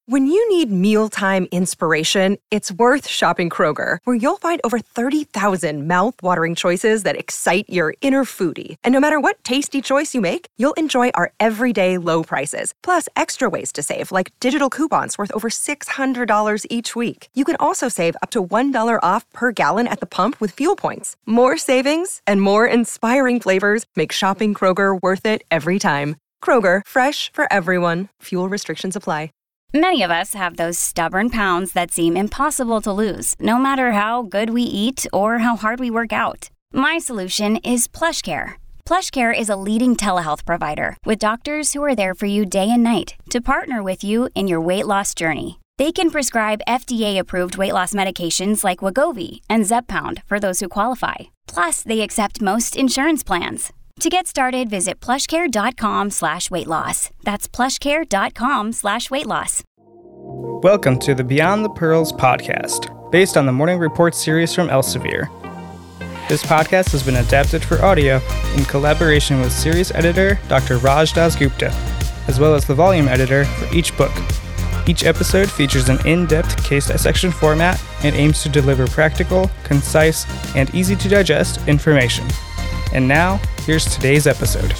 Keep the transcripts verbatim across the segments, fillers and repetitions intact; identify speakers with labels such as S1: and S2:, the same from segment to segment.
S1: When you need mealtime inspiration, it's worth shopping Kroger, where you'll find over thirty thousand mouth-watering choices that excite your inner foodie. And no matter what tasty choice you make, you'll enjoy our everyday low prices, plus extra ways to save, like digital coupons worth over six hundred dollars each week. You can also save up to one dollar off per gallon at the pump with fuel points. More savings and more inspiring flavors make shopping Kroger worth it every time. Kroger, fresh for everyone. Fuel restrictions apply.
S2: Many of us have those stubborn pounds that seem impossible to lose, no matter how good we eat or how hard we work out. My solution is PlushCare. PlushCare is a leading telehealth provider with doctors who are there for you day and night to partner with you in your weight loss journey. They can prescribe F D A-approved weight loss medications like Wegovy and Zepbound for those who qualify. Plus, they accept most insurance plans. To get started, visit plushcare.com slash weight loss. That's plushcare.com slash weight loss.
S3: Welcome to the Beyond the Pearls podcast, based on the Morning Report series from Elsevier. This podcast has been adapted for audio in collaboration with series editor Doctor Raj Dasgupta, as well as the volume editor for each book. Each episode features an in-depth case dissection format and aims to deliver practical, concise, and easy-to-digest information. And now, here's today's episode.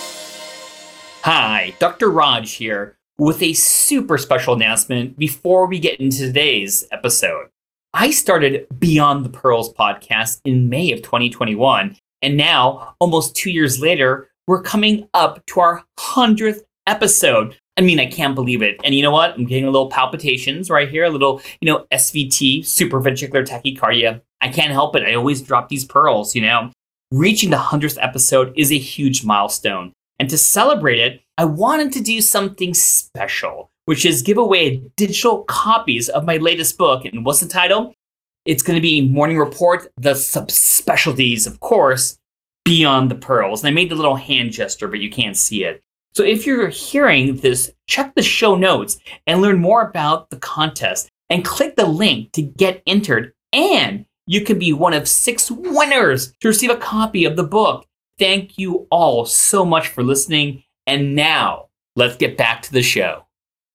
S4: Hi, Doctor Raj here with a super special announcement before we get into today's episode. I started Beyond the Pearls podcast in May of twenty twenty-one, and now, almost two years later, we're coming up to our hundredth episode. I mean, I can't believe it. And you know what? I'm getting a little palpitations right here, a little, you know, S V T, supraventricular tachycardia. I can't help it. I always drop these pearls, you know. Reaching the hundredth episode is a huge milestone. And to celebrate it, I wanted to do something special, which is give away digital copies of my latest book. And what's the title? It's going to be Morning Report, the subspecialties, of course, Beyond the Pearls. And I made the little hand gesture, but you can't see it. So if you're hearing this, check the show notes and learn more about the contest and click the link to get entered. And you can be one of six winners to receive a copy of the book. Thank you all so much for listening. And now, let's get back to the show.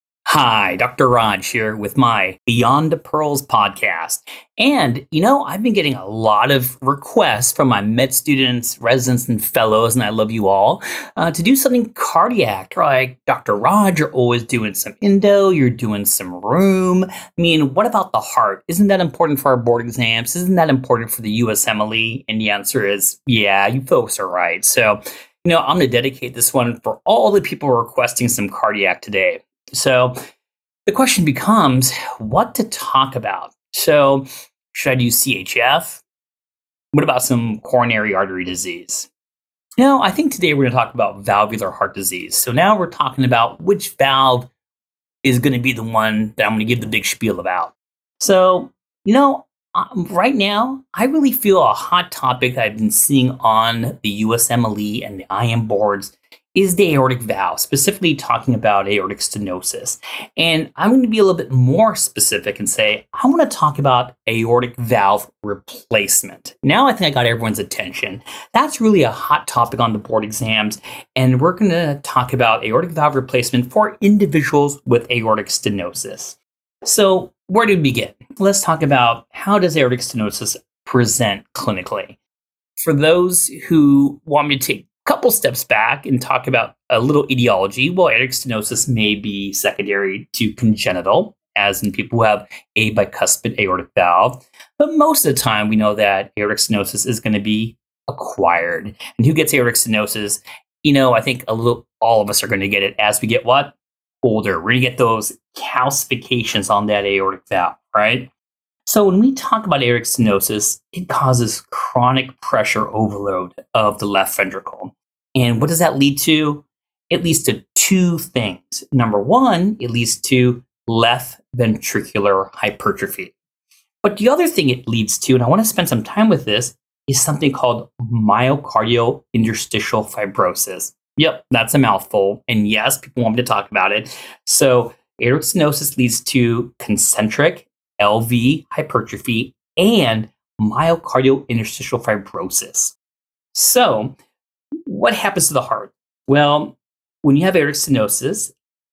S4: Hi, Doctor Raj here with my Beyond the Pearls podcast. And, you know, I've been getting a lot of requests from my med students, residents, and fellows, and I love you all, uh, to do something cardiac. Like, Doctor Raj, you're always doing some endo, you're doing some rheum. I mean, what about the heart? Isn't that important for our board exams? Isn't that important for the U S M L E? And the answer is, yeah, you folks are right. So, you know, I'm going to dedicate this one for all the people requesting some cardiac today. So the question becomes, what to talk about? So should I do C H F? What about some coronary artery disease? No, I think today we're going to talk about valvular heart disease. So now we're talking about which valve is going to be the one that I'm going to give the big spiel about. So, you know, um, right now, I really feel a hot topic that I've been seeing on the U S M L E and the I M boards is the aortic valve, specifically talking about aortic stenosis. And I'm going to be a little bit more specific and say, I want to talk about aortic valve replacement. Now I think I got everyone's attention. That's really a hot topic on the board exams. And we're going to talk about aortic valve replacement for individuals with aortic stenosis. So where do we begin? Let's talk about how does aortic stenosis present clinically. For those who want me to take couple steps back and talk about a little etiology. Well, aortic stenosis may be secondary to congenital, as in people who have a bicuspid aortic valve. But most of the time, we know that aortic stenosis is going to be acquired. And who gets aortic stenosis? You know, I think a little, all of us are going to get it as we get what? Older. We're going to get those calcifications on that aortic valve, right? So when we talk about aortic stenosis, it causes chronic pressure overload of the left ventricle. And what does that lead to? It leads to two things. Number one, it leads to left ventricular hypertrophy. But the other thing it leads to, and I want to spend some time with this, is something called myocardial interstitial fibrosis. Yep, that's a mouthful. And yes, people want me to talk about it. So aortic stenosis leads to concentric L V hypertrophy and myocardial interstitial fibrosis. So what happens to the heart? Well, when you have aortic stenosis,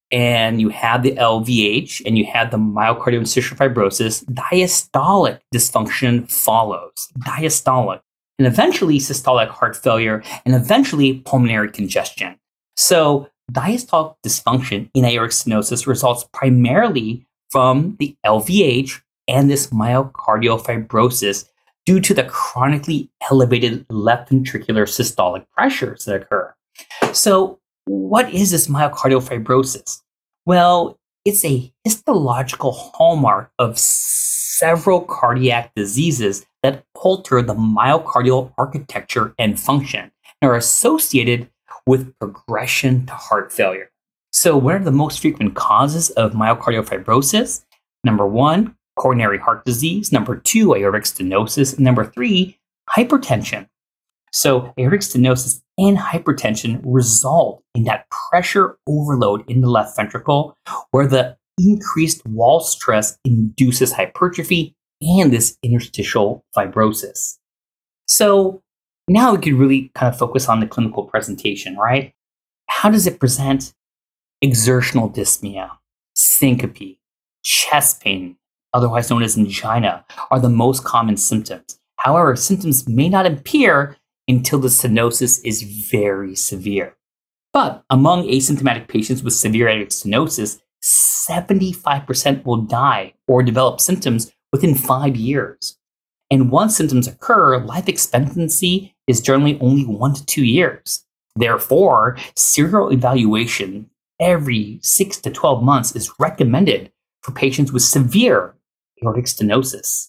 S4: and you have the L V H and you have the myocardial interstitial fibrosis, diastolic dysfunction follows. Diastolic. And eventually systolic heart failure, and eventually pulmonary congestion. So diastolic dysfunction in aortic stenosis results primarily from the L V H and this myocardial fibrosis due to the chronically elevated left ventricular systolic pressures that occur. So what is this myocardial fibrosis? Well, it's a histological hallmark of several cardiac diseases that alter the myocardial architecture and function and are associated with progression to heart failure. So what are the most frequent causes of myocardial fibrosis? Number one, coronary heart disease. Number two, aortic stenosis. And number three, hypertension. So aortic stenosis and hypertension result in that pressure overload in the left ventricle, where the increased wall stress induces hypertrophy and this interstitial fibrosis. So now we could really kind of focus on the clinical presentation, right? How does it present? Exertional dyspnea, syncope, chest pain, otherwise known as angina, are the most common symptoms. However, symptoms may not appear until the stenosis is very severe. But among asymptomatic patients with severe aortic stenosis, seventy-five percent will die or develop symptoms within five years. And once symptoms occur, life expectancy is generally only one to two years. Therefore, serial evaluation every six to twelve months is recommended for patients with severe aortic stenosis.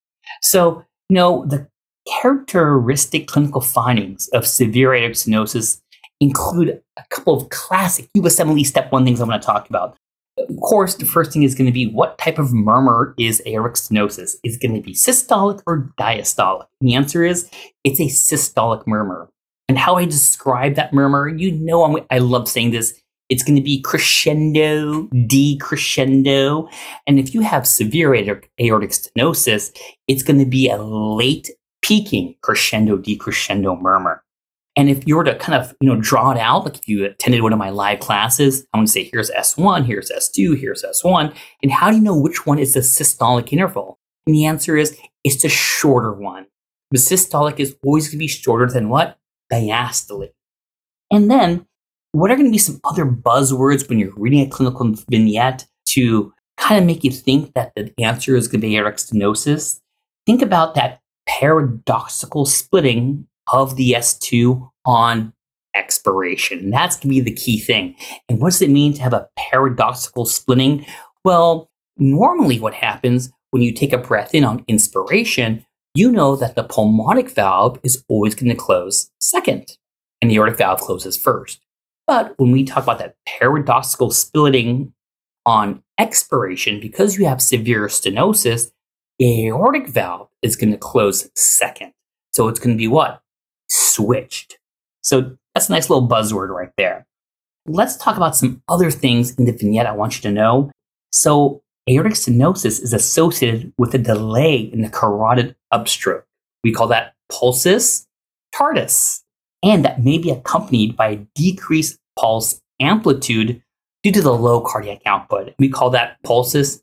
S4: So, you know, the characteristic clinical findings of severe aortic stenosis include a couple of classic U S M L E step one things I'm going to talk about. Of course, the first thing is going to be, what type of murmur is aortic stenosis? Is it going to be systolic or diastolic? And the answer is, it's a systolic murmur. And how I describe that murmur, you know, I'm, I love saying this. It's going to be crescendo, decrescendo. And if you have severe aortic, aortic stenosis, it's going to be a late peaking crescendo, decrescendo murmur. And if you were to kind of, you know, draw it out, like if you attended one of my live classes, I'm going to say, here's S one, here's S two, here's S one. And how do you know which one is the systolic interval? And the answer is, it's the shorter one. The systolic is always going to be shorter than what? Diastole. And then, what are going to be some other buzzwords when you're reading a clinical vignette to kind of make you think that the answer is going to be aortic stenosis? Think about that paradoxical splitting of the S two on expiration. And that's going to be the key thing. And what does it mean to have a paradoxical splitting? Well, normally what happens when you take a breath in on inspiration, you know that the pulmonic valve is always going to close second, and the aortic valve closes first. But when we talk about that paradoxical splitting on expiration, because you have severe stenosis, the aortic valve is going to close second. So it's going to be what? Switched. So that's a nice little buzzword right there. Let's talk about some other things in the vignette I want you to know. So aortic stenosis is associated with a delay in the carotid upstroke. We call that pulsus tardus. And that may be accompanied by a decreased pulse amplitude due to the low cardiac output. We call that pulsus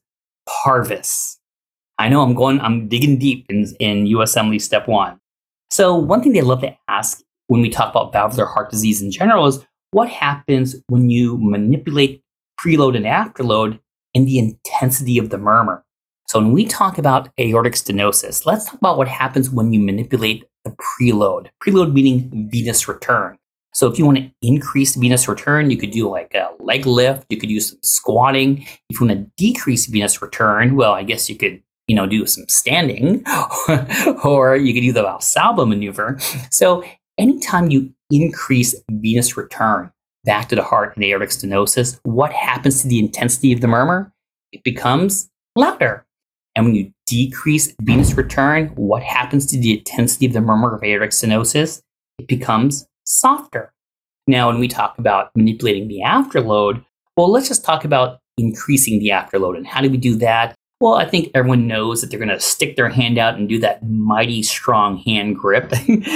S4: parvus. I know I'm going, I'm digging deep in, in U S M L E step one. So one thing they love to ask when we talk about valvular heart disease in general is, what happens when you manipulate preload and afterload and the intensity of the murmur? So when we talk about aortic stenosis, let's talk about what happens when you manipulate the preload. Preload meaning venous return. So if you want to increase venous return, you could do like a leg lift, you could do some squatting. If you want to decrease venous return, well, I guess you could, you know, do some standing, or you could do the Valsalva maneuver. So anytime you increase venous return back to the heart in aortic stenosis, what happens to the intensity of the murmur? It becomes louder. And when you decrease venous return, what happens to the intensity of the murmur of aortic stenosis? It becomes softer. Now, when we talk about manipulating the afterload, well, let's just talk about increasing the afterload. And how do we do that? Well, I think everyone knows that they're going to stick their hand out and do that mighty strong hand grip.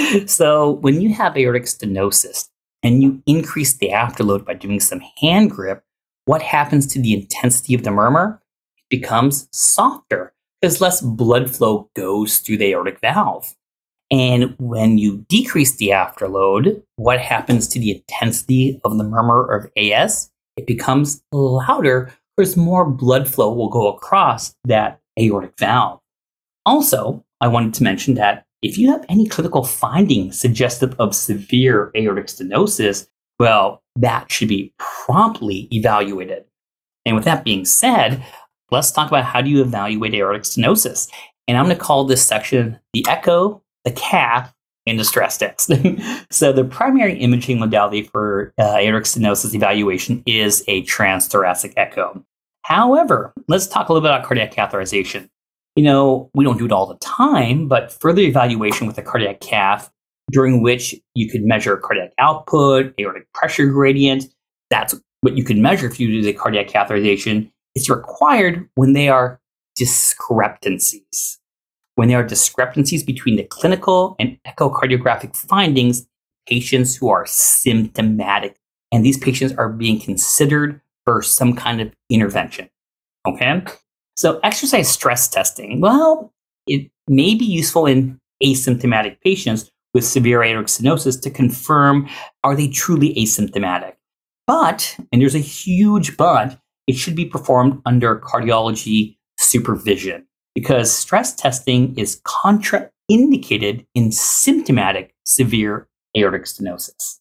S4: So when you have aortic stenosis and you increase the afterload by doing some hand grip, what happens to the intensity of the murmur? It becomes softer because less blood flow goes through the aortic valve. And when you decrease the afterload, what happens to the intensity of the murmur of A S? It becomes louder because more blood flow will go across that aortic valve. Also, I wanted to mention that if you have any clinical findings suggestive of severe aortic stenosis, well, that should be promptly evaluated. And with that being said, let's talk about how do you evaluate aortic stenosis. And I'm going to call this section the echo, the cath, and the stress test. So the primary imaging modality for uh, aortic stenosis evaluation is a transthoracic echo. However, let's talk a little bit about cardiac catheterization. You know, we don't do it all the time, but further evaluation with a cardiac cath, during which you could measure cardiac output, aortic pressure gradient, that's what you can measure if you do the cardiac catheterization, is required when they are discrepancies. When there are discrepancies between the clinical and echocardiographic findings, patients who are symptomatic, and these patients are being considered for some kind of intervention. Okay? So exercise stress testing, well, it may be useful in asymptomatic patients with severe aortic stenosis to confirm, are they truly asymptomatic? But, and there's a huge but, it should be performed under cardiology supervision because stress testing is contraindicated in symptomatic severe aortic stenosis.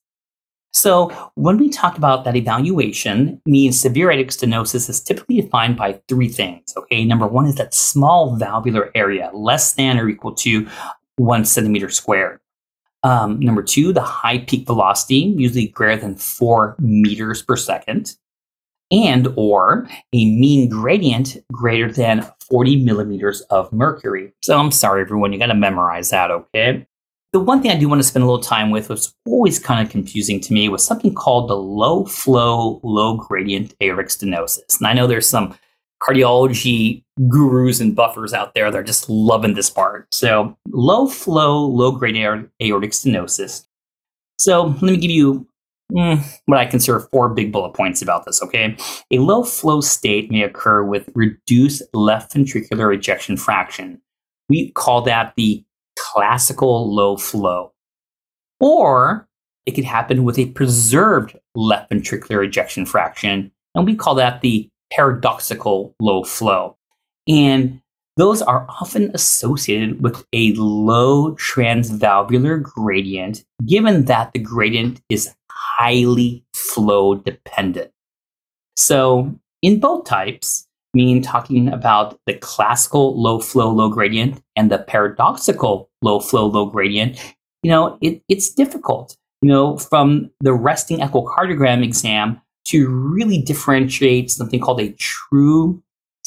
S4: So when we talk about that evaluation, means severe aortic stenosis is typically defined by three things. Okay, number one is that small valvular area, less than or equal to one centimeter squared. Um, number two, the high peak velocity, usually greater than four meters per second, and or a mean gradient greater than forty millimeters of mercury. So I'm sorry, everyone, you got to memorize that, okay? The one thing I do want to spend a little time with, was always kind of confusing to me, was something called the low flow, low gradient aortic stenosis. And I know there's some cardiology gurus and buffers out there that are just loving this part. So low flow, low gradient aortic stenosis. So let me give you mm, what I consider four big bullet points about this, okay? A low flow state may occur with reduced left ventricular ejection fraction. We call that the classical low flow. Or it could happen with a preserved left ventricular ejection fraction, and we call that the paradoxical low flow. And those are often associated with a low transvalvular gradient, given that the gradient is highly flow dependent. So in both types, mean talking about the classical low flow, low gradient and the paradoxical low flow, low gradient, you know, it, it's difficult, you know, from the resting echocardiogram exam to really differentiate something called a true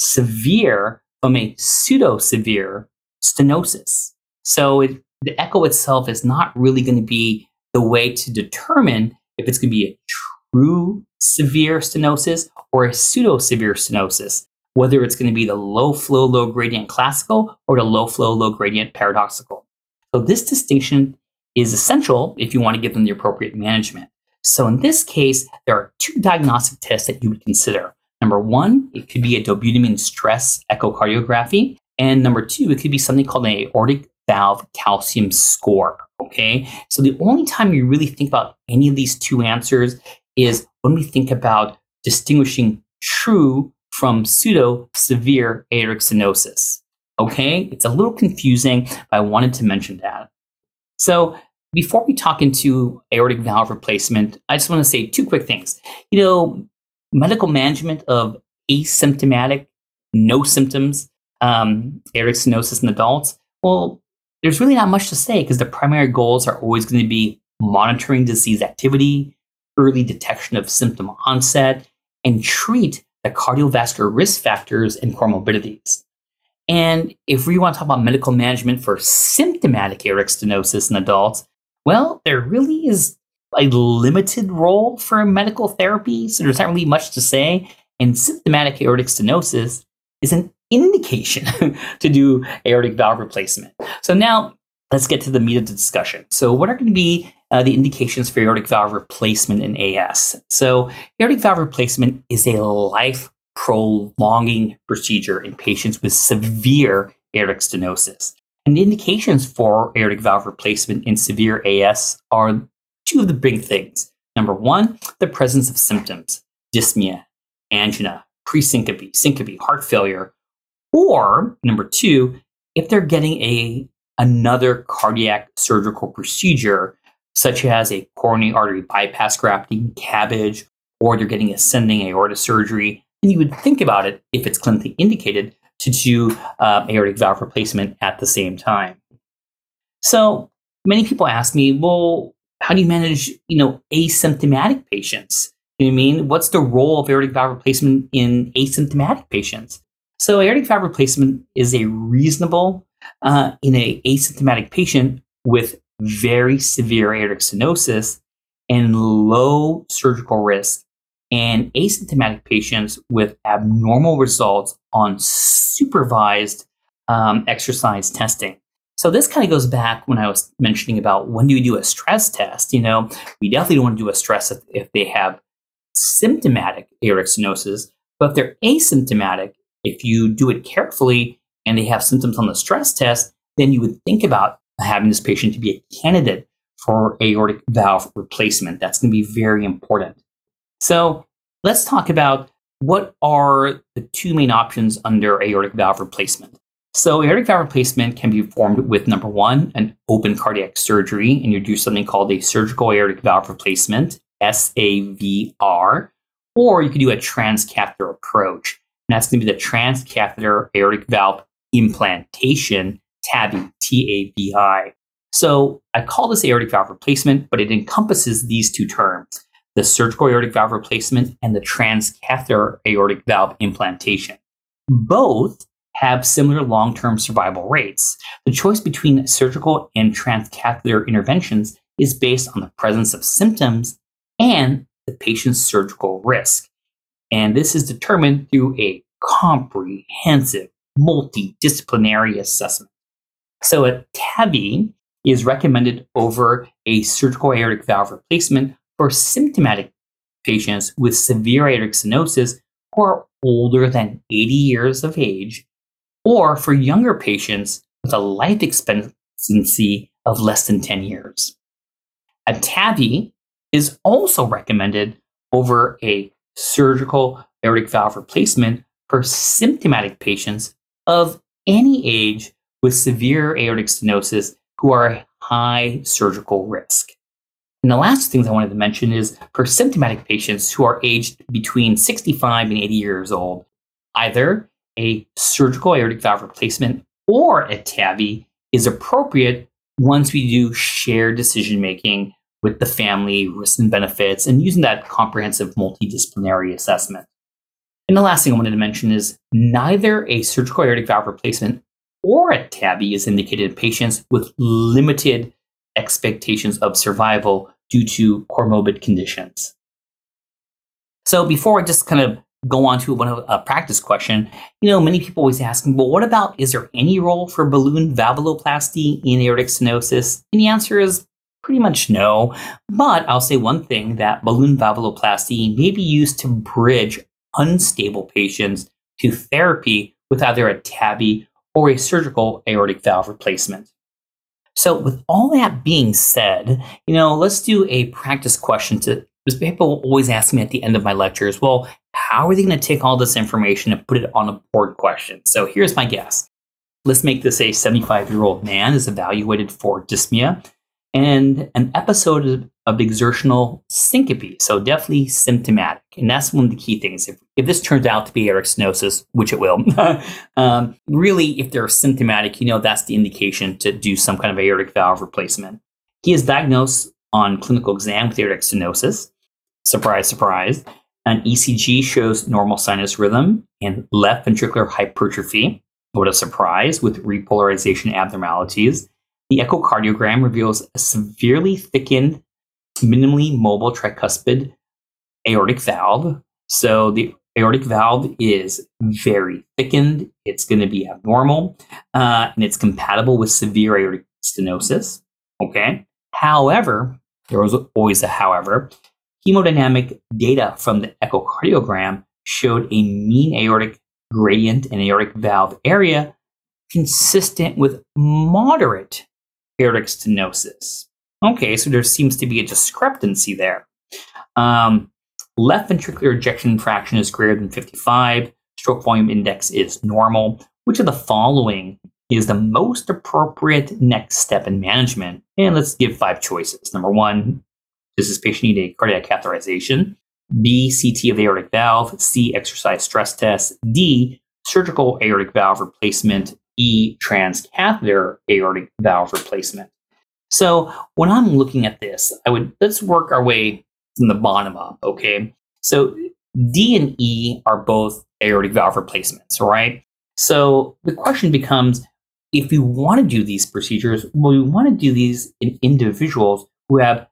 S4: severe from a pseudo-severe stenosis. So it, the echo itself is not really going to be the way to determine if it's going to be a true severe stenosis or a pseudo-severe stenosis, whether it's going to be the low flow, low gradient classical or the low flow, low gradient paradoxical. So this distinction is essential if you want to give them the appropriate management. So in this case, there are two diagnostic tests that you would consider. Number one, it could be a dobutamine stress echocardiography. And number two, it could be something called an aortic valve calcium score. Okay. So the only time you really think about any of these two answers is when we think about distinguishing true from pseudo severe aortic stenosis. Okay. It's a little confusing, but I wanted to mention that. So before we talk into aortic valve replacement, I just want to say two quick things. You know, medical management of asymptomatic, no symptoms, um, aortic stenosis in adults, well, there's really not much to say because the primary goals are always going to be monitoring disease activity, early detection of symptom onset, and treat the cardiovascular risk factors and comorbidities. And if we want to talk about medical management for symptomatic aortic stenosis in adults, well, there really is a limited role for medical therapy, so there's not really much to say. And symptomatic aortic stenosis is an indication to do aortic valve replacement. So now let's get to the meat of the discussion. So what are going to be uh, the indications for aortic valve replacement in A S. So aortic valve replacement is a life-prolonging procedure in patients with severe aortic stenosis. And the indications for aortic valve replacement in severe A S are two of the big things. Number one, the presence of symptoms, dyspnea, angina, pre-syncope, syncope, heart failure. Or number two, if they're getting a another cardiac surgical procedure, such as a coronary artery bypass grafting, CABG, or they're getting ascending aorta surgery, and you would think about it, if it's clinically indicated, to do uh, aortic valve replacement at the same time. So many people ask me, well, how do you manage, you know, asymptomatic patients? You know what I mean? What's the role of aortic valve replacement in asymptomatic patients? So aortic valve replacement is a reasonable uh, in an asymptomatic patient with very severe aortic stenosis and low surgical risk, and asymptomatic patients with abnormal results on supervised um, exercise testing. So this kind of goes back when I was mentioning about when do you do a stress test. You know, we definitely don't want to do a stress if, if they have symptomatic aortic stenosis, but if they're asymptomatic, if you do it carefully and they have symptoms on the stress test, then you would think about having this patient to be a candidate for aortic valve replacement. That's going to be very important. So let's talk about what are the two main options under aortic valve replacement. So aortic valve replacement can be performed with, number one, an open cardiac surgery, and you do something called a surgical aortic valve replacement, S A V R, or you could do a transcatheter approach. And that's going to be the transcatheter aortic valve implantation, TAVI, T A V I. So I call this aortic valve replacement, but it encompasses these two terms, the surgical aortic valve replacement and the transcatheter aortic valve implantation. Both have similar long-term survival rates. The choice between surgical and transcatheter interventions is based on the presence of symptoms and the patient's surgical risk. And this is determined through a comprehensive multidisciplinary assessment. So a TAVI is recommended over a surgical aortic valve replacement for symptomatic patients with severe aortic stenosis who are older than eighty years of age, or for younger patients with a life expectancy of less than ten years. A TAVI is also recommended over a surgical aortic valve replacement for symptomatic patients of any age with severe aortic stenosis who are at high surgical risk. And the last things I wanted to mention is for symptomatic patients who are aged between sixty-five and eighty years old, either a surgical aortic valve replacement or a TAVI is appropriate once we do shared decision-making with the family, risks and benefits, and using that comprehensive multidisciplinary assessment. And the last thing I wanted to mention is neither a surgical aortic valve replacement or a TAVI is indicated in patients with limited expectations of survival due to comorbid conditions. So before I just kind of go on to one of a practice question, you know, many people always ask me, well, what about, is there any role for balloon valvuloplasty in aortic stenosis? And the answer is pretty much no. But I'll say one thing, that balloon valvuloplasty may be used to bridge unstable patients to therapy with either a TAVI or a surgical aortic valve replacement. So with all that being said, you know, let's do a practice question to, because people always ask me at the end of my lectures, well, how are they going to take all this information and put it on a board question? So here's my guess. Let's make this a seventy-five-year-old man is evaluated for dyspnea and an episode of, of exertional syncope. So definitely symptomatic. And that's one of the key things. If, if this turns out to be aortic stenosis, which it will, um, really, if they're symptomatic, you know, that's the indication to do some kind of aortic valve replacement. He is diagnosed on clinical exam with aortic stenosis. Surprise, surprise. An E C G shows normal sinus rhythm and left ventricular hypertrophy. What a surprise, with repolarization abnormalities. The echocardiogram reveals a severely thickened, minimally mobile tricuspid aortic valve. So the aortic valve is very thickened. It's going to be abnormal, uh, and it's compatible with severe aortic stenosis. Okay. However, there was always a however, hemodynamic data from the echocardiogram showed a mean aortic gradient and aortic valve area consistent with moderate aortic stenosis. Okay, so there seems to be a discrepancy there. Um, left ventricular ejection fraction is greater than fifty-five. Stroke volume index is normal. Which of the following is the most appropriate next step in management? And let's give five choices. Number one, does this patient need a cardiac catheterization? B, C T of the aortic valve. C, exercise stress test. D, surgical aortic valve replacement. E, transcatheter aortic valve replacement. So when I'm looking at this, I would let's work our way from the bottom up, okay? So D and E are both aortic valve replacements, right? So the question becomes, if we want to do these procedures, well, we want to do these in individuals who have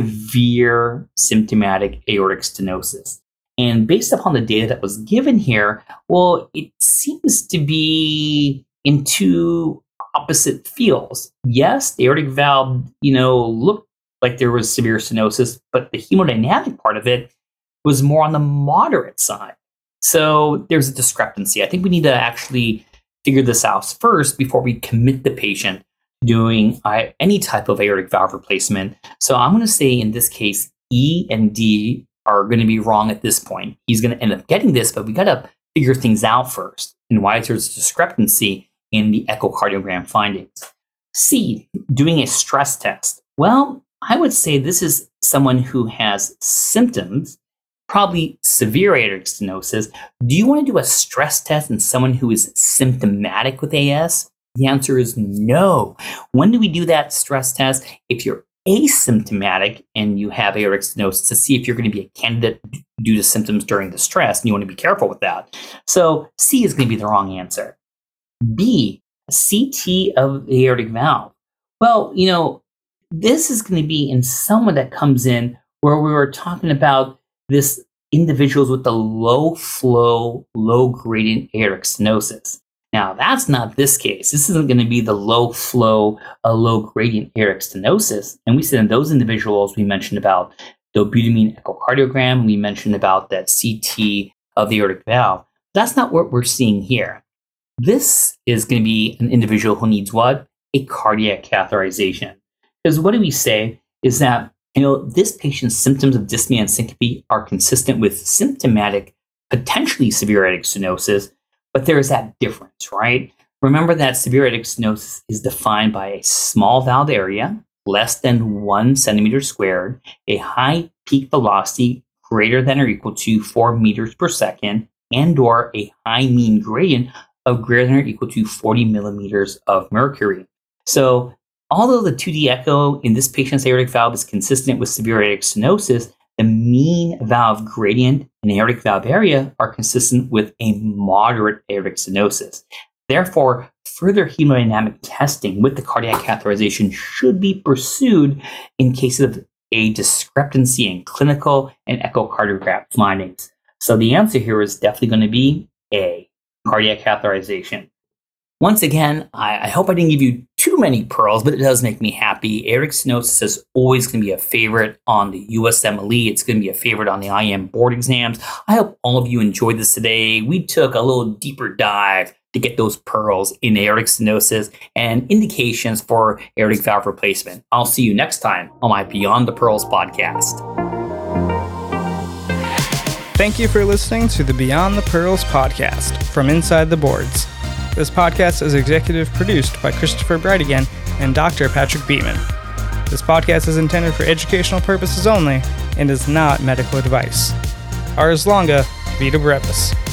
S4: severe symptomatic aortic stenosis. And based upon the data that was given here, well, it seems to be in two opposite fields. Yes, the aortic valve, you know, looked like there was severe stenosis, but the hemodynamic part of it was more on the moderate side. So there's a discrepancy. I think we need to actually figure this out first before we commit the patient to doing uh, any type of aortic valve replacement. So I'm going to say in this case, E and D are going to be wrong at this point. He's going to end up getting this, but we got to figure things out first and why there's a discrepancy in the echocardiogram findings. C, doing a stress test. Well, I would say this is someone who has symptoms, probably severe aortic stenosis. Do you want to do a stress test in someone who is symptomatic with A S? The answer is no. When do we do that stress test? If you're asymptomatic and you have aortic stenosis, to see if you're going to be a candidate due to symptoms during the stress, and you want to be careful with that. So C is going to be the wrong answer. B, C T of the aortic valve. Well, you know, this is going to be in someone that comes in where we were talking about this individuals with the low flow, low gradient aortic stenosis. Now, that's not this case. This isn't going to be the low flow, a low gradient aortic stenosis. And we said in those individuals, we mentioned about the dobutamine echocardiogram. We mentioned about that C T of the aortic valve. That's not what we're seeing here. This is going to be an individual who needs what? A cardiac catheterization. Because what do we say is that, you know, this patient's symptoms of dyspnea and syncope are consistent with symptomatic, potentially severe aortic stenosis, but there is that difference, right? Remember that severe aortic stenosis is defined by a small valve area, less than one centimeter squared, a high peak velocity greater than or equal to four meters per second, and or a high mean gradient of greater than or equal to forty millimeters of mercury. So although the two D echo in this patient's aortic valve is consistent with severe aortic stenosis, the mean valve gradient and aortic valve area are consistent with a moderate aortic stenosis. Therefore, further hemodynamic testing with the cardiac catheterization should be pursued in cases of a discrepancy in clinical and echocardiogram findings. So the answer here is definitely going to be A, cardiac catheterization. Once again, I, I hope I didn't give you too many pearls, but it does make me happy. Aortic stenosis is always going to be a favorite on the U S M L E. It's going to be a favorite on the I M board exams. I hope all of you enjoyed this today. We took a little deeper dive to get those pearls in aortic stenosis and indications for aortic valve replacement. I'll see you next time on my Beyond the Pearls podcast.
S3: Thank you for listening to the Beyond the Pearls podcast from Inside the Boards. This podcast is executive produced by Christopher Brightigan and Doctor Patrick Beeman. This podcast is intended for educational purposes only and is not medical advice. Ars longa, vita brevis.